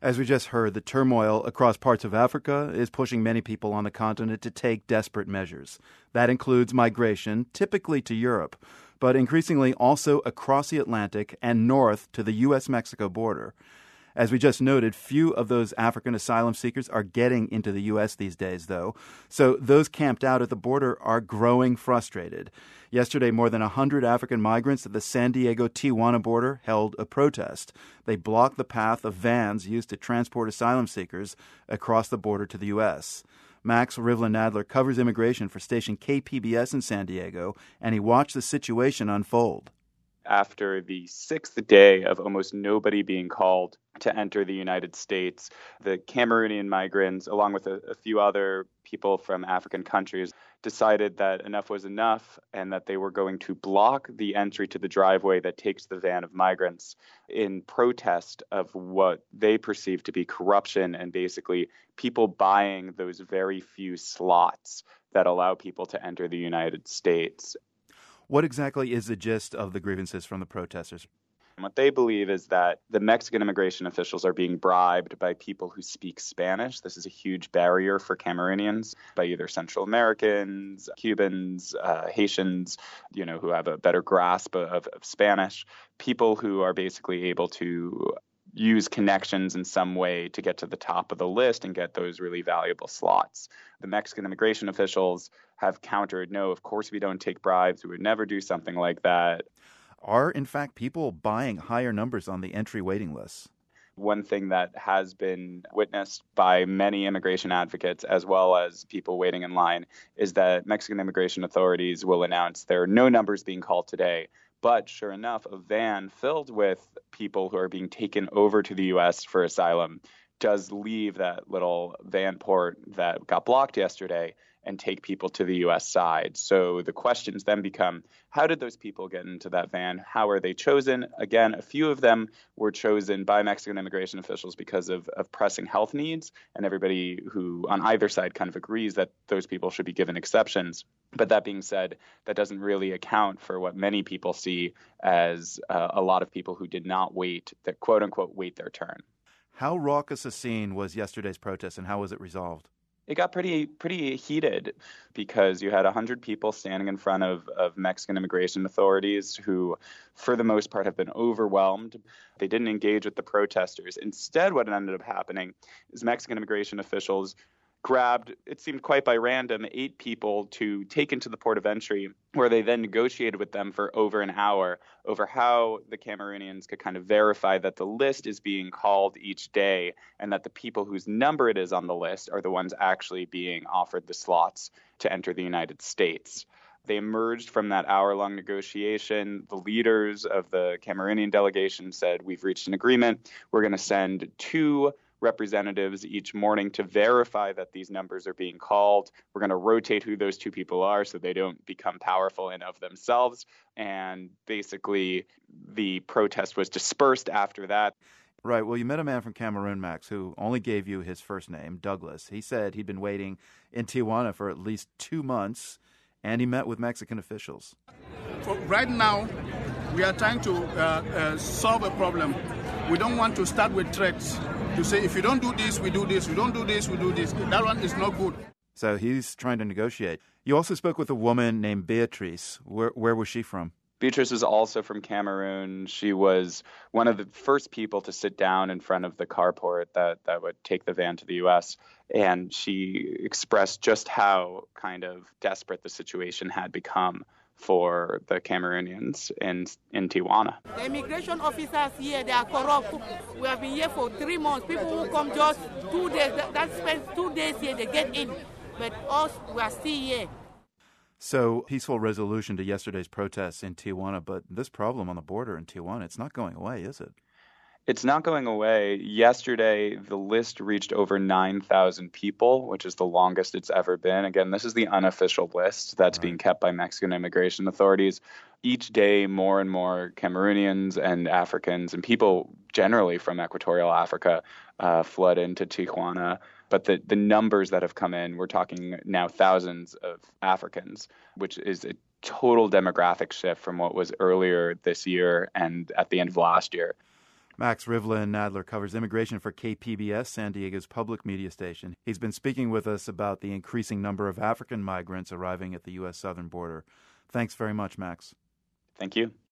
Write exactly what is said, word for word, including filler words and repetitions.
As we just heard, the turmoil across parts of Africa is pushing many people on the continent to take desperate measures. That includes migration, typically to Europe, but increasingly also across the Atlantic and north to the U S Mexico border. As we just noted, few of those African asylum seekers are getting into the U S these days, though. So those camped out at the border are growing frustrated. Yesterday, more than one hundred African migrants at the San Diego-Tijuana border held a protest. They blocked the path of vans used to transport asylum seekers across the border to the U S. Max Rivlin-Nadler covers immigration for station K P B S in San Diego, and he watched the situation unfold. After the sixth day of almost nobody being called to enter the United States, the Cameroonian migrants, along with a, a few other people from African countries, decided that enough was enough and that they were going to block the entry to the driveway that takes the van of migrants in protest of what they perceive to be corruption and basically people buying those very few slots that allow people to enter the United States. What exactly is the gist of the grievances from the protesters? What they believe is that the Mexican immigration officials are being bribed by people who speak Spanish. This is a huge barrier for Cameroonians, by either Central Americans, Cubans, uh, Haitians, you know, who have a better grasp of, of Spanish, people who are basically able to use connections in some way to get to the top of the list and get those really valuable slots. The Mexican immigration officials have countered, no, of course we don't take bribes. We would never do something like that. Are, in fact, people buying higher numbers on the entry waiting lists? One thing that has been witnessed by many immigration advocates as well as people waiting in line is that Mexican immigration authorities will announce there are no numbers being called today. But sure enough, a van filled with people who are being taken over to the U S for asylum does leave that little van port that got blocked yesterday and take people to the U S side. So the questions then become, how did those people get into that van? How are they chosen? Again, a few of them were chosen by Mexican immigration officials because of, of pressing health needs, and everybody who on either side kind of agrees that those people should be given exceptions. But that being said, that doesn't really account for what many people see as uh, a lot of people who did not wait, that quote unquote wait their turn. How raucous a scene was yesterday's protest, and how was it resolved? It got pretty pretty heated because you had one hundred people standing in front of, of Mexican immigration authorities who, for the most part, have been overwhelmed. They didn't engage with the protesters. Instead, what ended up happening is Mexican immigration officials grabbed, it seemed quite by random, eight people to take into the port of entry, where they then negotiated with them for over an hour over how the Cameroonians could kind of verify that the list is being called each day and that the people whose number it is on the list are the ones actually being offered the slots to enter the United States. They emerged from that hour-long negotiation. The leaders of the Cameroonian delegation said, we've reached an agreement. We're going to send two representatives each morning to verify that these numbers are being called. We're going to rotate who those two people are so they don't become powerful in of themselves. And basically, the protest was dispersed after that. Right. Well, you met a man from Cameroon, Max, who only gave you his first name, Douglas. He said he'd been waiting in Tijuana for at least two months, and he met with Mexican officials. For right now, we are trying to uh, uh, solve a problem. We don't want to start with threats. To say, if you don't do this, we do this. We don't do this, we do this. That one is not good. So he's trying to negotiate. You also spoke with a woman named Beatrice. Where, where was she from? Beatrice is also from Cameroon. She was one of the first people to sit down in front of the carport that, that would take the van to the U S. And she expressed just how kind of desperate the situation had become for the Cameroonians in in Tijuana. The immigration officers here, they are corrupt. We have been here for three months. People who come just two days, that, that spends two days here, they get in. But us, we are still here. So, peaceful resolution to yesterday's protests in Tijuana, but this problem on the border in Tijuana, it's not going away, is it? It's not going away. Yesterday, the list reached over nine thousand people, which is the longest it's ever been. Again, this is the unofficial list that's right. being kept by Mexican immigration authorities. Each day, more and more Cameroonians and Africans and people generally from Equatorial Africa uh, flood into Tijuana. But the, the numbers that have come in, we're talking now thousands of Africans, which is a total demographic shift from what was earlier this year and at the end of last year. Max Rivlin-Nadler covers immigration for K P B S, San Diego's public media station. He's been speaking with us about the increasing number of African migrants arriving at the U S southern border. Thanks very much, Max. Thank you.